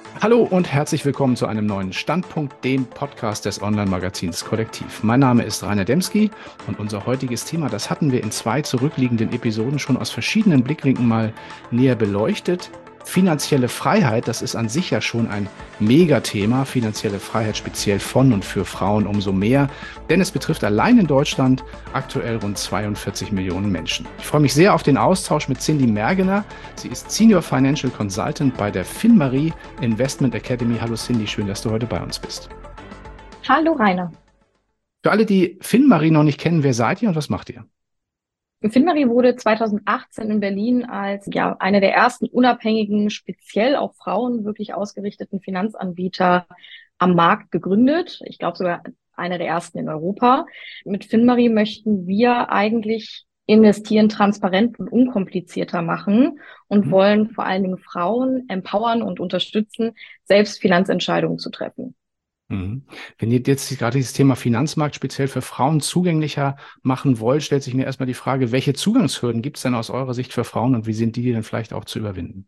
Hallo und herzlich willkommen zu einem neuen Standpunkt, dem Podcast des Online-Magazins Kollektiv. Mein Name ist Rainer Demski und unser heutiges Thema, das hatten wir in 2 zurückliegenden Episoden schon aus verschiedenen Blickwinkeln mal näher beleuchtet. Finanzielle Freiheit, das ist an sich ja schon ein Megathema. Finanzielle Freiheit speziell von und für Frauen umso mehr, denn es betrifft allein in Deutschland aktuell rund 42 Millionen Menschen. Ich freue mich sehr auf den Austausch mit Cindy Mergener. Sie ist Senior Financial Consultant bei der FinMarie Investment Academy. Hallo Cindy, schön, dass du heute bei uns bist. Hallo Rainer. Für alle, die FinMarie noch nicht kennen, wer seid ihr und was macht ihr? FinMarie wurde 2018 in Berlin als eine der ersten unabhängigen, speziell auf Frauen wirklich ausgerichteten Finanzanbieter am Markt gegründet. Ich glaube sogar einer der ersten in Europa. Mit FinMarie möchten wir eigentlich investieren transparent und unkomplizierter machen und Mhm. wollen vor allen Dingen Frauen empowern und unterstützen, selbst Finanzentscheidungen zu treffen. Mhm. Wenn ihr jetzt gerade dieses Thema Finanzmarkt speziell für Frauen zugänglicher machen wollt, stellt sich mir erstmal die Frage, welche Zugangshürden gibt es denn aus eurer Sicht für Frauen und wie sind die denn vielleicht auch zu überwinden?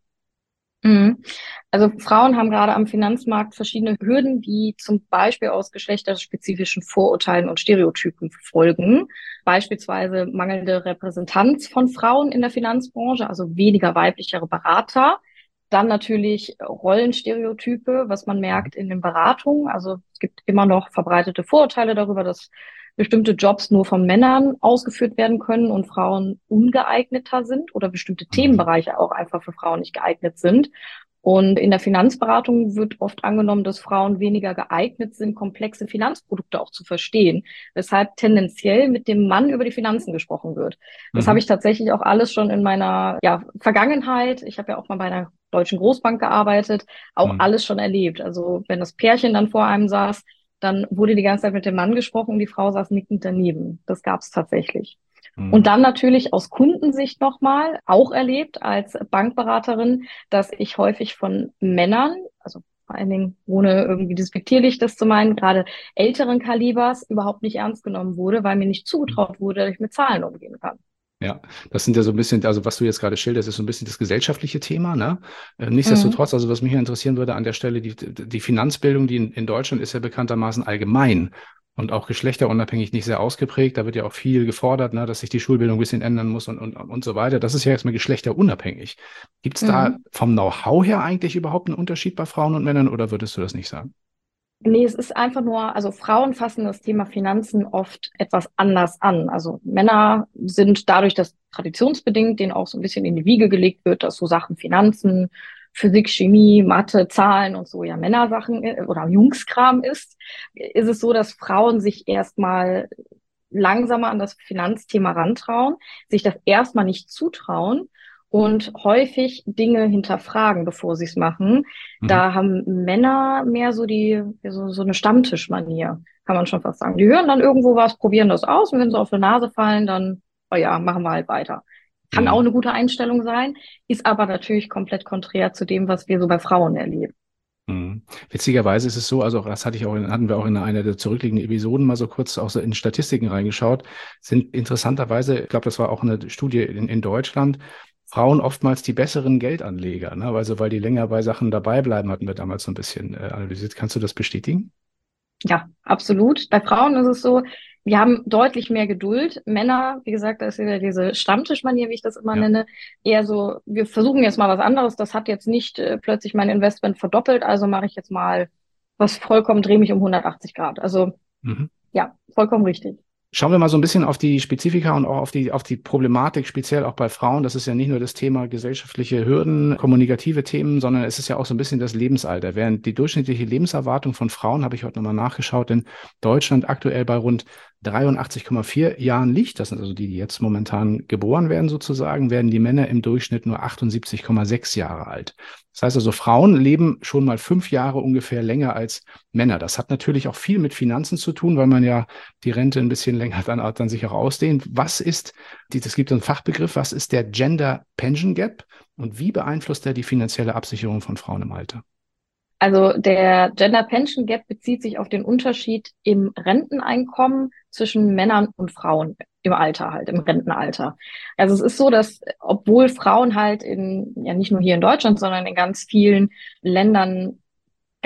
Mhm. Also Frauen haben gerade am Finanzmarkt verschiedene Hürden, die zum Beispiel aus geschlechterspezifischen Vorurteilen und Stereotypen folgen. Beispielsweise mangelnde Repräsentanz von Frauen in der Finanzbranche, also weniger weiblichere Berater. Dann natürlich Rollenstereotype, was man merkt in den Beratungen. Also es gibt immer noch verbreitete Vorurteile darüber, dass bestimmte Jobs nur von Männern ausgeführt werden können und Frauen ungeeigneter sind oder bestimmte Mhm. Themenbereiche auch einfach für Frauen nicht geeignet sind. Und in der Finanzberatung wird oft angenommen, dass Frauen weniger geeignet sind, komplexe Finanzprodukte auch zu verstehen, weshalb tendenziell mit dem Mann über die Finanzen gesprochen wird. Das habe Mhm. ich tatsächlich auch alles schon in meiner Vergangenheit. Ich habe ja auch mal bei einer deutschen Großbank gearbeitet, auch Mhm. alles schon erlebt. Also wenn das Pärchen dann vor einem saß, dann wurde die ganze Zeit mit dem Mann gesprochen und die Frau saß nickend daneben. Das gab es tatsächlich. Und Mhm. dann natürlich aus Kundensicht nochmal auch erlebt als Bankberaterin, dass ich häufig von Männern, also vor allen Dingen ohne irgendwie despektierlich das zu meinen, gerade älteren Kalibers überhaupt nicht ernst genommen wurde, weil mir nicht zugetraut wurde, dass ich mit Zahlen umgehen kann. Ja, das sind ja so ein bisschen, also was du jetzt gerade schilderst, ist so ein bisschen das gesellschaftliche Thema, ne? Mhm. Nichtsdestotrotz, also was mich hier interessieren würde an der Stelle, die Finanzbildung, die in Deutschland ist ja bekanntermaßen allgemein und auch geschlechterunabhängig nicht sehr ausgeprägt. Da wird ja auch viel gefordert, ne, dass sich die Schulbildung ein bisschen ändern muss und so weiter. Das ist ja erstmal geschlechterunabhängig. Gibt es da Mhm. vom Know-how her eigentlich überhaupt einen Unterschied bei Frauen und Männern oder würdest du das nicht sagen? Nee, es ist einfach nur, also Frauen fassen das Thema Finanzen oft etwas anders an. Also Männer sind dadurch, dass traditionsbedingt denen auch so ein bisschen in die Wiege gelegt wird, dass so Sachen Finanzen, Physik, Chemie, Mathe, Zahlen und so ja Männersachen oder Jungskram ist es so, dass Frauen sich erstmal langsamer an das Finanzthema rantrauen, sich das erstmal nicht zutrauen und häufig Dinge hinterfragen, bevor sie es machen. Mhm. Da haben Männer mehr so eine Stammtischmanier, kann man schon fast sagen. Die hören dann irgendwo was, probieren das aus und wenn sie auf die Nase fallen, dann, oh ja, machen wir halt weiter. Kann auch Mhm. eine gute Einstellung sein, ist aber natürlich komplett konträr zu dem, was wir so bei Frauen erleben. Mhm. Witzigerweise ist es so, also auch das hatten wir auch in einer der zurückliegenden Episoden mal so kurz auch so in Statistiken reingeschaut, sind interessanterweise, ich glaube, das war auch eine Studie in Deutschland, Frauen oftmals die besseren Geldanleger, ne? Also weil die länger bei Sachen dabei bleiben, hatten wir damals so ein bisschen analysiert. Kannst du das bestätigen? Ja, absolut. Bei Frauen ist es so, wir haben deutlich mehr Geduld. Männer, wie gesagt, da ist wieder diese Stammtischmanier, wie ich das immer Ja. nenne, eher so, wir versuchen jetzt mal was anderes. Das hat jetzt nicht plötzlich mein Investment verdoppelt, also mache ich jetzt mal was vollkommen, drehe mich um 180 Grad. Also Mhm. ja, vollkommen richtig. Schauen wir mal so ein bisschen auf die Spezifika und auch auf die Problematik, speziell auch bei Frauen. Das ist ja nicht nur das Thema gesellschaftliche Hürden, kommunikative Themen, sondern es ist ja auch so ein bisschen das Lebensalter. Während die durchschnittliche Lebenserwartung von Frauen, habe ich heute nochmal nachgeschaut, in Deutschland aktuell bei rund 83,4 Jahren liegt. Das sind also die, die jetzt momentan geboren werden sozusagen, werden die Männer im Durchschnitt nur 78,6 Jahre alt. Das heißt also, Frauen leben schon mal 5 Jahre ungefähr länger als Männer. Das hat natürlich auch viel mit Finanzen zu tun, weil man ja die Rente ein bisschen länger dann sich auch ausdehnt. Es gibt einen Fachbegriff, was ist der Gender Pension Gap und wie beeinflusst er die finanzielle Absicherung von Frauen im Alter? Also der Gender Pension Gap bezieht sich auf den Unterschied im Renteneinkommen zwischen Männern und Frauen im Alter halt, im Rentenalter. Also es ist so, dass obwohl Frauen halt ja nicht nur hier in Deutschland, sondern in ganz vielen Ländern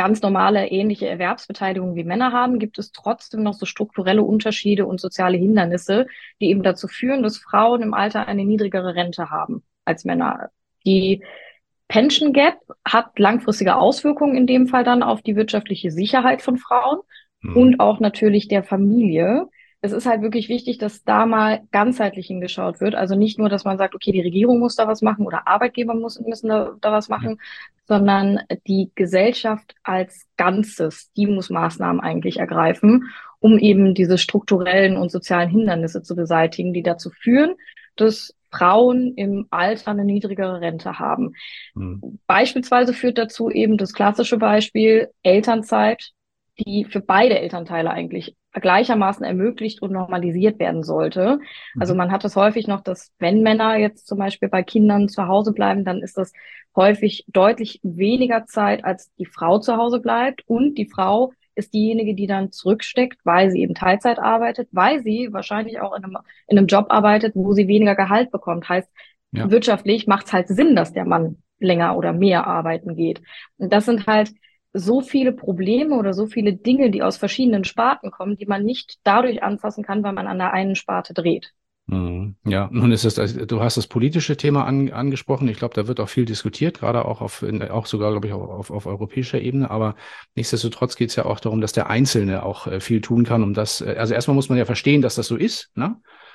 ganz normale, ähnliche Erwerbsbeteiligung wie Männer haben, gibt es trotzdem noch so strukturelle Unterschiede und soziale Hindernisse, die eben dazu führen, dass Frauen im Alter eine niedrigere Rente haben als Männer. Die Pension Gap hat langfristige Auswirkungen in dem Fall dann auf die wirtschaftliche Sicherheit von Frauen Mhm. und auch natürlich der Familie. Es ist halt wirklich wichtig, dass da mal ganzheitlich hingeschaut wird. Also nicht nur, dass man sagt, okay, die Regierung muss da was machen oder Arbeitgeber müssen da was Ja. machen, sondern die Gesellschaft als Ganzes, die muss Maßnahmen eigentlich ergreifen, um eben diese strukturellen und sozialen Hindernisse zu beseitigen, die dazu führen, dass Frauen im Alter eine niedrigere Rente haben. Mhm. Beispielsweise führt dazu eben das klassische Beispiel Elternzeit, die für beide Elternteile eigentlich gleichermaßen ermöglicht und normalisiert werden sollte. Also Mhm. man hat es häufig noch, dass wenn Männer jetzt zum Beispiel bei Kindern zu Hause bleiben, dann ist das häufig deutlich weniger Zeit, als die Frau zu Hause bleibt. Und die Frau ist diejenige, die dann zurücksteckt, weil sie eben Teilzeit arbeitet, weil sie wahrscheinlich auch in einem Job arbeitet, wo sie weniger Gehalt bekommt. Heißt, Ja. wirtschaftlich macht es halt Sinn, dass der Mann länger oder mehr arbeiten geht. Und das sind halt so viele Probleme oder so viele Dinge, die aus verschiedenen Sparten kommen, die man nicht dadurch anfassen kann, weil man an der einen Sparte dreht. Mhm. Ja, nun ist es, also du hast das politische Thema angesprochen. Ich glaube, da wird auch viel diskutiert, gerade auch auch sogar, glaube ich, auch auf europäischer Ebene. Aber nichtsdestotrotz geht es ja auch darum, dass der Einzelne auch viel tun kann, um das, also erstmal muss man ja verstehen, dass das so ist, ne?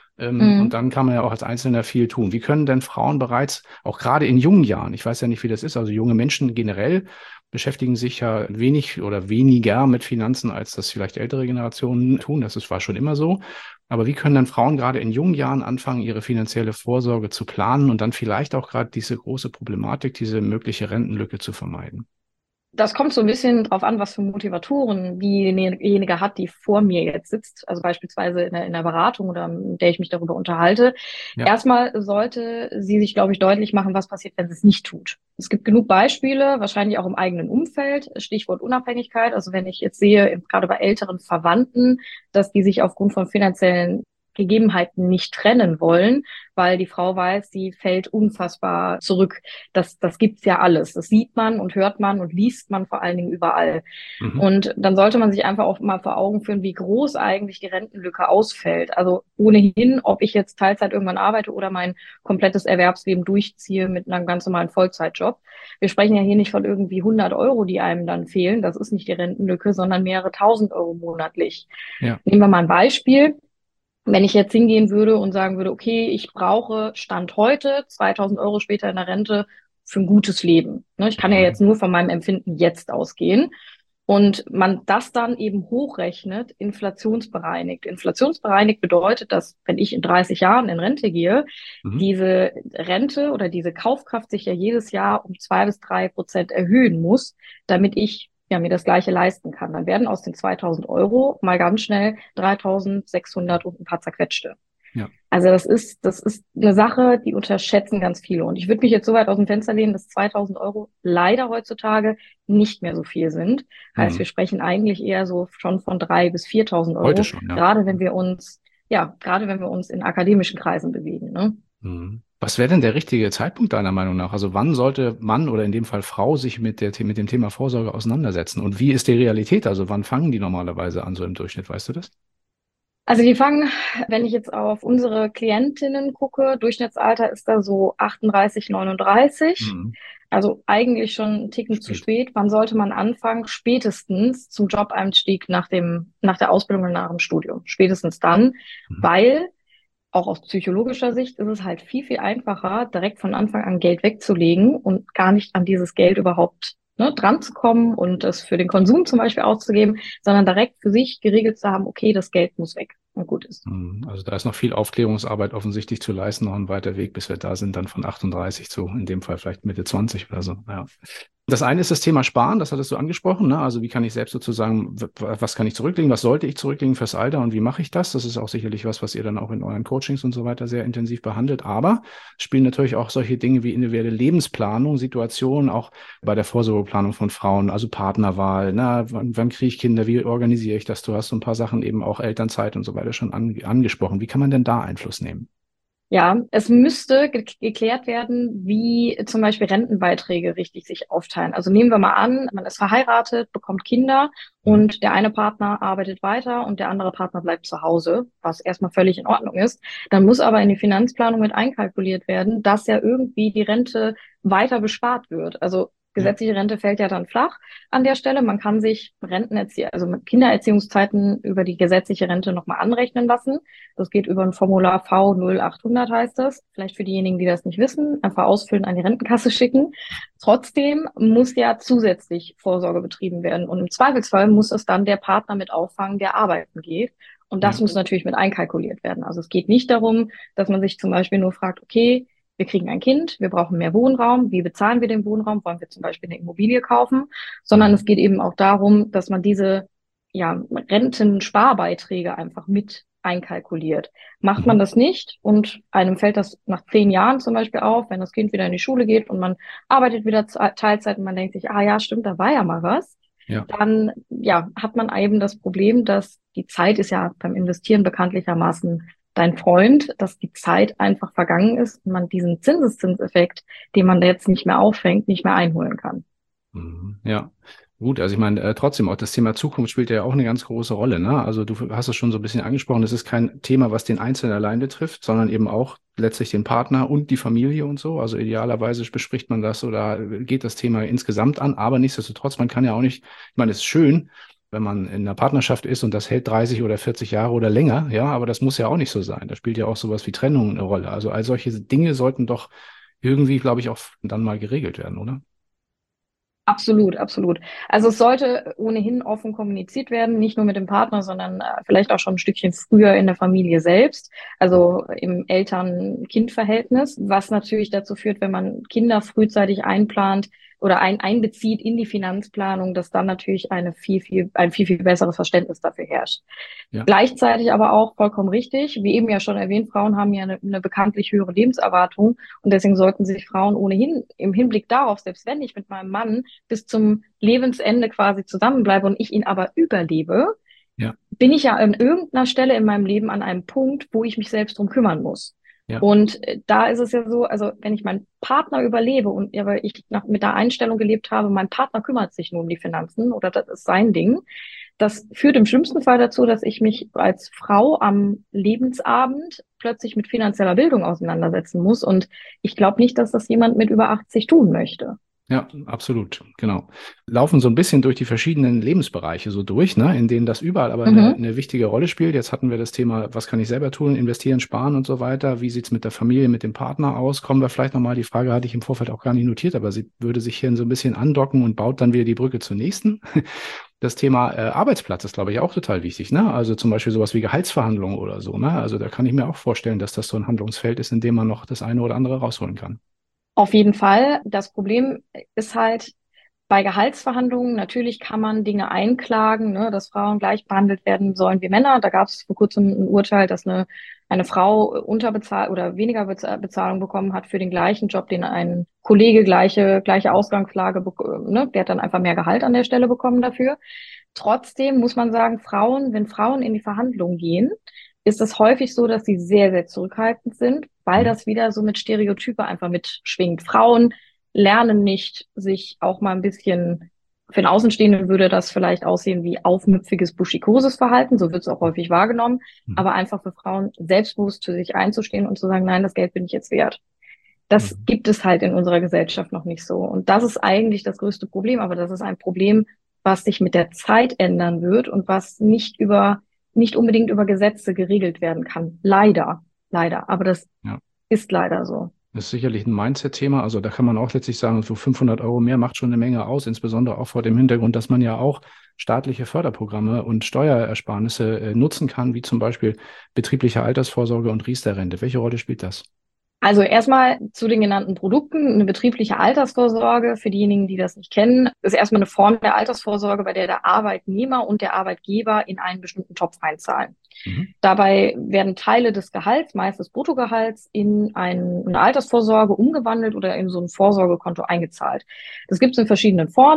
Und Mhm. dann kann man ja auch als Einzelner viel tun. Wie können denn Frauen bereits, auch gerade in jungen Jahren, ich weiß ja nicht, wie das ist, also junge Menschen generell beschäftigen sich ja wenig oder weniger mit Finanzen, als das vielleicht ältere Generationen tun. War schon immer so. Aber wie können dann Frauen gerade in jungen Jahren anfangen, ihre finanzielle Vorsorge zu planen und dann vielleicht auch gerade diese große Problematik, diese mögliche Rentenlücke zu vermeiden? Das kommt so ein bisschen drauf an, was für Motivatoren diejenige hat, die vor mir jetzt sitzt. Also beispielsweise in der Beratung oder in der ich mich darüber unterhalte. Ja. Erstmal sollte sie sich, glaube ich, deutlich machen, was passiert, wenn sie es nicht tut. Es gibt genug Beispiele, wahrscheinlich auch im eigenen Umfeld. Stichwort Unabhängigkeit. Also wenn ich jetzt sehe, gerade bei älteren Verwandten, dass die sich aufgrund von finanziellen Gegebenheiten nicht trennen wollen, weil die Frau weiß, sie fällt unfassbar zurück. Das gibt's ja alles. Das sieht man und hört man und liest man vor allen Dingen überall. Mhm. Und dann sollte man sich einfach auch mal vor Augen führen, wie groß eigentlich die Rentenlücke ausfällt. Also ohnehin, ob ich jetzt Teilzeit irgendwann arbeite oder mein komplettes Erwerbsleben durchziehe mit einem ganz normalen Vollzeitjob. Wir sprechen ja hier nicht von irgendwie 100 Euro, die einem dann fehlen. Das ist nicht die Rentenlücke, sondern mehrere tausend Euro monatlich. Ja. Nehmen wir mal ein Beispiel. Wenn ich jetzt hingehen würde und sagen würde, okay, ich brauche Stand heute 2000 Euro später in der Rente für ein gutes Leben. Ne, ich kann ja jetzt Mhm. nur von meinem Empfinden jetzt ausgehen. Und man das dann eben hochrechnet, inflationsbereinigt. Inflationsbereinigt bedeutet, dass wenn ich in 30 Jahren in Rente gehe, Mhm. diese Rente oder diese Kaufkraft sich ja jedes Jahr um 2 bis 3% erhöhen muss, damit ich ja mir das Gleiche leisten kann. Dann werden aus den 2000 Euro mal ganz schnell 3600 und ein paar zerquetschte. Ja. Also das ist eine Sache, die unterschätzen ganz viele. Und ich würde mich jetzt so weit aus dem Fenster lehnen, dass 2000 Euro leider heutzutage nicht mehr so viel sind. Heißt, wir Mhm. sprechen eigentlich eher so schon von 3.000 bis 4.000 Heute Euro, schon, ja. gerade wenn wir uns, ja, gerade wenn wir uns in akademischen Kreisen bewegen, ne? Mhm. Was wäre denn der richtige Zeitpunkt deiner Meinung nach? Also wann sollte Mann oder in dem Fall Frau sich mit dem Thema Vorsorge auseinandersetzen? Und wie ist die Realität? Also wann fangen die normalerweise an, so im Durchschnitt? Weißt du das? Also die fangen, wenn ich jetzt auf unsere Klientinnen gucke, Durchschnittsalter ist da so 38, 39. Mhm. Also eigentlich schon einen Ticken zu Spät. spät. Wann sollte man anfangen? Spätestens zum Jobeinstieg nach der Ausbildung und nach dem Studium. Spätestens dann, Mhm. weil auch aus psychologischer Sicht ist es halt viel, viel einfacher, direkt von Anfang an Geld wegzulegen und gar nicht an dieses Geld überhaupt, ne, dran zu kommen und es für den Konsum zum Beispiel auszugeben, sondern direkt für sich geregelt zu haben, okay, das Geld muss weg und gut ist. Mhm. Also da ist noch viel Aufklärungsarbeit offensichtlich zu leisten, noch ein weiter Weg, bis wir da sind, dann von 38 zu, in dem Fall vielleicht Mitte 20 oder so. Ja. Das eine ist das Thema Sparen, das hattest du angesprochen, ne? Also wie kann ich selbst sozusagen, was kann ich zurücklegen, was sollte ich zurücklegen fürs Alter und wie mache ich das? Das ist auch sicherlich was ihr dann auch in euren Coachings und so weiter sehr intensiv behandelt. Aber es spielen natürlich auch solche Dinge wie individuelle Lebensplanung, Situationen, auch bei der Vorsorgeplanung von Frauen, also Partnerwahl, na, wann kriege ich Kinder, wie organisiere ich das? Du hast so ein paar Sachen eben auch Elternzeit und so weiter schon angesprochen. Wie kann man denn da Einfluss nehmen? Ja, es müsste geklärt werden, wie zum Beispiel Rentenbeiträge richtig sich aufteilen. Also nehmen wir mal an, man ist verheiratet, bekommt Kinder Mhm. und der eine Partner arbeitet weiter und der andere Partner bleibt zu Hause, was erstmal völlig in Ordnung ist. Dann muss aber in die Finanzplanung mit einkalkuliert werden, dass ja irgendwie die Rente weiter bespart wird. Also Ja. gesetzliche Rente fällt ja dann flach an der Stelle. Man kann sich also mit Kindererziehungszeiten über die gesetzliche Rente nochmal anrechnen lassen. Das geht über ein Formular V0800 heißt das. Vielleicht für diejenigen, die das nicht wissen, einfach ausfüllen, an die Rentenkasse schicken. Trotzdem muss ja zusätzlich Vorsorge betrieben werden. Und im Zweifelsfall muss es dann der Partner mit auffangen, der arbeiten geht. Und das Ja. muss natürlich mit einkalkuliert werden. Also es geht nicht darum, dass man sich zum Beispiel nur fragt, okay, wir kriegen ein Kind, wir brauchen mehr Wohnraum. Wie bezahlen wir den Wohnraum? Wollen wir zum Beispiel eine Immobilie kaufen? Sondern Mhm. es geht eben auch darum, dass man diese Rentensparbeiträge einfach mit einkalkuliert. Macht man Mhm. das nicht und einem fällt das nach 10 Jahren zum Beispiel auf, wenn das Kind wieder in die Schule geht und man arbeitet wieder Teilzeit und man denkt sich, ah ja, stimmt, da war ja mal was, Ja. dann ja, hat man eben das Problem, dass die Zeit ist ja beim Investieren bekanntlichermaßen dein Freund, dass die Zeit einfach vergangen ist und man diesen Zinseszinseffekt, den man da jetzt nicht mehr auffängt, nicht mehr einholen kann. Mhm. Ja. Gut, also ich meine, trotzdem auch das Thema Zukunft spielt ja auch eine ganz große Rolle, ne? Also du hast es schon so ein bisschen angesprochen, es ist kein Thema, was den Einzelnen allein betrifft, sondern eben auch letztlich den Partner und die Familie und so. Also idealerweise bespricht man das oder geht das Thema insgesamt an, aber nichtsdestotrotz, man kann ja auch nicht, ich meine, es ist schön, wenn man in einer Partnerschaft ist und das hält 30 oder 40 Jahre oder länger, ja, aber das muss ja auch nicht so sein. Da spielt ja auch sowas wie Trennung eine Rolle. Also all solche Dinge sollten doch irgendwie, glaube ich, auch dann mal geregelt werden, oder? Absolut, absolut. Also es sollte ohnehin offen kommuniziert werden, nicht nur mit dem Partner, sondern vielleicht auch schon ein Stückchen früher in der Familie selbst, also im Eltern-Kind-Verhältnis, was natürlich dazu führt, wenn man Kinder frühzeitig einplant oder einbezieht in die Finanzplanung, dass dann natürlich ein viel, viel besseres Verständnis dafür herrscht. Ja. Gleichzeitig aber auch vollkommen richtig, wie eben ja schon erwähnt, Frauen haben ja eine bekanntlich höhere Lebenserwartung und deswegen sollten sich Frauen ohnehin im Hinblick darauf, selbst wenn ich mit meinem Mann bis zum Lebensende quasi zusammenbleibe und ich ihn aber überlebe, Ja. bin ich ja an irgendeiner Stelle in meinem Leben an einem Punkt, wo ich mich selbst drum kümmern muss. Ja. Und da ist es ja so, also wenn ich meinen Partner überlebe und aber ich mit der Einstellung gelebt habe, mein Partner kümmert sich nur um die Finanzen oder das ist sein Ding, das führt im schlimmsten Fall dazu, dass ich mich als Frau am Lebensabend plötzlich mit finanzieller Bildung auseinandersetzen muss. Und ich glaube nicht, dass das jemand mit über 80 tun möchte. Ja, absolut, genau. Laufen so ein bisschen durch die verschiedenen Lebensbereiche so durch, ne, in denen das überall aber Mhm. eine wichtige Rolle spielt. Jetzt hatten wir das Thema, was kann ich selber tun, investieren, sparen und so weiter. Wie sieht's mit der Familie, mit dem Partner aus? Kommen wir vielleicht nochmal, die Frage hatte ich im Vorfeld auch gar nicht notiert, aber sie würde sich hier so ein bisschen andocken und baut dann wieder die Brücke zur nächsten. Das Thema Arbeitsplatz ist, glaube ich, auch total wichtig, ne? Also zum Beispiel sowas wie Gehaltsverhandlungen oder so, ne? Also da kann ich mir auch vorstellen, dass das so ein Handlungsfeld ist, in dem man noch das eine oder andere rausholen kann. Auf jeden Fall. Das Problem ist halt bei Gehaltsverhandlungen, natürlich kann man Dinge einklagen, ne, dass Frauen gleich behandelt werden sollen wie Männer. Da gab es vor kurzem ein Urteil, dass eine Frau unterbezahlt oder weniger Bezahlung bekommen hat für den gleichen Job, den ein Kollege gleiche Ausgangslage, ne, der hat dann einfach mehr Gehalt an der Stelle bekommen dafür. Trotzdem muss man sagen, wenn Frauen in die Verhandlungen gehen, ist es häufig so, dass sie sehr, sehr zurückhaltend sind, weil Mhm. das wieder so mit Stereotype einfach mitschwingt. Frauen lernen nicht, sich auch mal ein bisschen, für den Außenstehenden würde das vielleicht aussehen wie aufmüpfiges, buschikoses Verhalten, so wird es auch häufig wahrgenommen, Mhm. aber einfach für Frauen selbstbewusst für sich einzustehen und zu sagen, nein, das Geld bin ich jetzt wert. Das Mhm. gibt es halt in unserer Gesellschaft noch nicht so. Und das ist eigentlich das größte Problem, aber das ist ein Problem, was sich mit der Zeit ändern wird und was nicht unbedingt über Gesetze geregelt werden kann. Leider, leider. Aber das Ja. ist leider so. Das ist sicherlich ein Mindset-Thema. Also da kann man auch letztlich sagen, so 500 Euro mehr macht schon eine Menge aus, insbesondere auch vor dem Hintergrund, dass man ja auch staatliche Förderprogramme und Steuerersparnisse nutzen kann, wie zum Beispiel betriebliche Altersvorsorge und Riester-Rente. Welche Rolle spielt das? Also erstmal zu den genannten Produkten. Eine betriebliche Altersvorsorge, für diejenigen, die das nicht kennen, ist erstmal eine Form der Altersvorsorge, bei der der Arbeitnehmer und der Arbeitgeber in einen bestimmten Topf einzahlen. Mhm. Dabei werden Teile des Gehalts, meist des Bruttogehalts, in eine Altersvorsorge umgewandelt oder in so ein Vorsorgekonto eingezahlt. Das gibt es in verschiedenen Formen.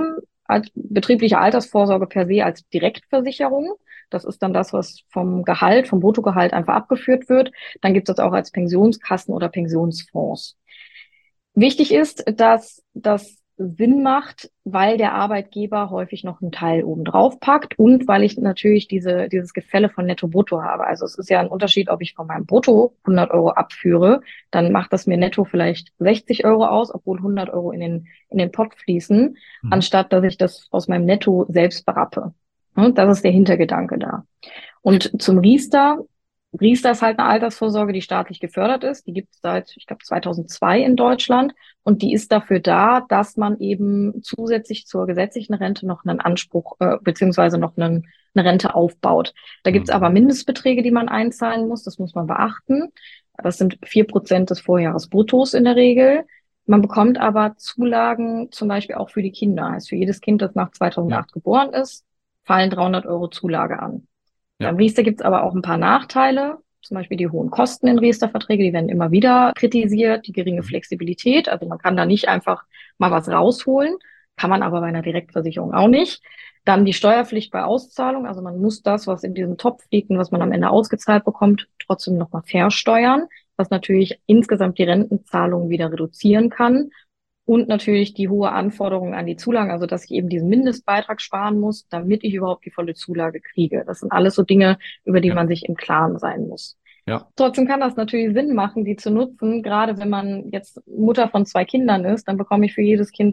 betriebliche Altersvorsorge per se als Direktversicherung. Das ist dann das, was vom Gehalt, vom Bruttogehalt einfach abgeführt wird. Dann gibt es das auch als Pensionskassen oder Pensionsfonds. Wichtig ist, dass das Sinn macht, weil der Arbeitgeber häufig noch einen Teil obendrauf packt und weil ich natürlich dieses Gefälle von Netto-Brutto habe. Also es ist ja ein Unterschied, ob ich von meinem Brutto 100 Euro abführe, dann macht das mir netto vielleicht 60 Euro aus, obwohl 100 Euro in den Pott fließen, anstatt dass ich das aus meinem Netto selbst berappe. Das ist der Hintergedanke da. Und zum Riester. Riester ist halt eine Altersvorsorge, die staatlich gefördert ist. Die gibt es seit, ich glaube, 2002 in Deutschland. Und die ist dafür da, dass man eben zusätzlich zur gesetzlichen Rente noch einen Anspruch beziehungsweise noch eine Rente aufbaut. Da gibt es aber Mindestbeträge, die man einzahlen muss. Das muss man beachten. Das sind 4% des Vorjahresbruttos in der Regel. Man bekommt aber Zulagen zum Beispiel auch für die Kinder. Heißt, für jedes Kind, das nach 2008 geboren ist, fallen 300 Euro Zulage an. Beim Riester gibt es aber auch ein paar Nachteile, zum Beispiel die hohen Kosten in Riester-Verträge, die werden immer wieder kritisiert, die geringe Flexibilität, also man kann da nicht einfach mal was rausholen, kann man aber bei einer Direktversicherung auch nicht. Dann die Steuerpflicht bei Auszahlung, also man muss das, was in diesem Topf liegt und was man am Ende ausgezahlt bekommt, trotzdem nochmal versteuern, was natürlich insgesamt die Rentenzahlungen wieder reduzieren kann. Und natürlich die hohe Anforderung an die Zulagen, also dass ich eben diesen Mindestbeitrag sparen muss, damit ich überhaupt die volle Zulage kriege. Das sind alles so Dinge, über die man sich im Klaren sein muss. Ja. Trotzdem kann das natürlich Sinn machen, die zu nutzen. Gerade wenn man jetzt Mutter von 2 Kindern ist, dann bekomme ich für jedes Kind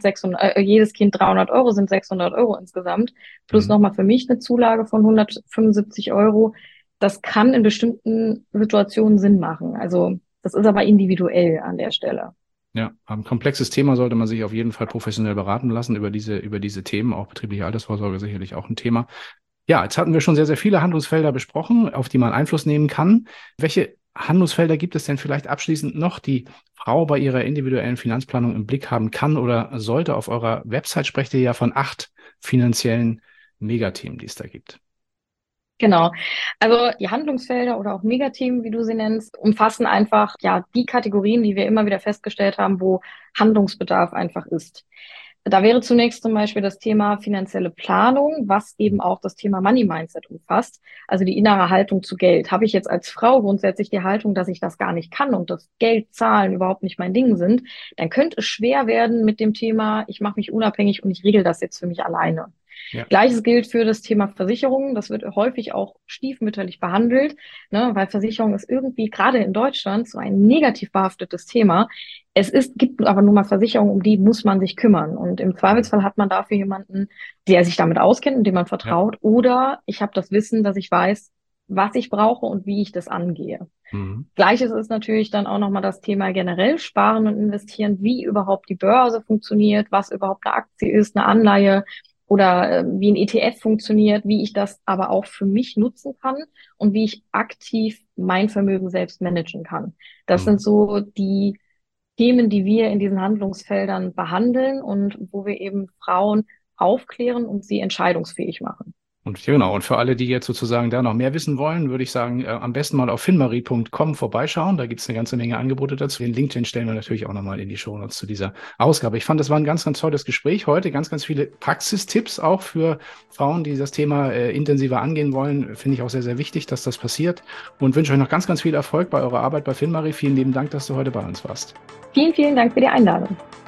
300 Euro, sind 600 Euro insgesamt. Plus nochmal für mich eine Zulage von 175 Euro. Das kann in bestimmten Situationen Sinn machen. Also das ist aber individuell an der Stelle. Ja, ein komplexes Thema, sollte man sich auf jeden Fall professionell beraten lassen über diese Themen, auch betriebliche Altersvorsorge sicherlich auch ein Thema. Ja, jetzt hatten wir schon sehr, sehr viele Handlungsfelder besprochen, auf die man Einfluss nehmen kann. Welche Handlungsfelder gibt es denn vielleicht abschließend noch, die Frau bei ihrer individuellen Finanzplanung im Blick haben kann oder sollte? Auf eurer Website sprecht ihr ja von 8 finanziellen Megathemen, die es da gibt. Genau. Also die Handlungsfelder oder auch Megathemen, wie du sie nennst, umfassen einfach die Kategorien, die wir immer wieder festgestellt haben, wo Handlungsbedarf einfach ist. Da wäre zunächst zum Beispiel das Thema finanzielle Planung, was eben auch das Thema Money Mindset umfasst, also die innere Haltung zu Geld. Habe ich jetzt als Frau grundsätzlich die Haltung, dass ich das gar nicht kann und dass Geld zahlen überhaupt nicht mein Ding sind, dann könnte es schwer werden mit dem Thema, ich mache mich unabhängig und ich regel das jetzt für mich alleine. Ja. Gleiches gilt für das Thema Versicherungen. Das wird häufig auch stiefmütterlich behandelt, ne, weil Versicherung ist irgendwie gerade in Deutschland so ein negativ behaftetes Thema. Gibt aber nur mal Versicherungen, um die muss man sich kümmern. Und im Zweifelsfall hat man dafür jemanden, der sich damit auskennt und dem man vertraut. Ja. Oder ich habe das Wissen, dass ich weiß, was ich brauche und wie ich das angehe. Gleiches ist natürlich dann auch nochmal das Thema generell Sparen und Investieren, wie überhaupt die Börse funktioniert, was überhaupt eine Aktie ist, eine Anleihe, oder wie ein ETF funktioniert, wie ich das aber auch für mich nutzen kann und wie ich aktiv mein Vermögen selbst managen kann. Das sind so die Themen, die wir in diesen Handlungsfeldern behandeln und wo wir eben Frauen aufklären und sie entscheidungsfähig machen. Und genau, und für alle, die jetzt sozusagen da noch mehr wissen wollen, würde ich sagen, am besten mal auf finmarie.com vorbeischauen. Da gibt es eine ganze Menge Angebote dazu. Den Link, den stellen wir natürlich auch nochmal in die Shownotes zu dieser Ausgabe. Ich fand, das war ein ganz, ganz tolles Gespräch heute. Ganz, ganz viele Praxistipps auch für Frauen, die das Thema intensiver angehen wollen. Finde ich auch sehr, sehr wichtig, dass das passiert. Und wünsche euch noch ganz, ganz viel Erfolg bei eurer Arbeit bei Finmarie. Vielen lieben Dank, dass du heute bei uns warst. Vielen, vielen Dank für die Einladung.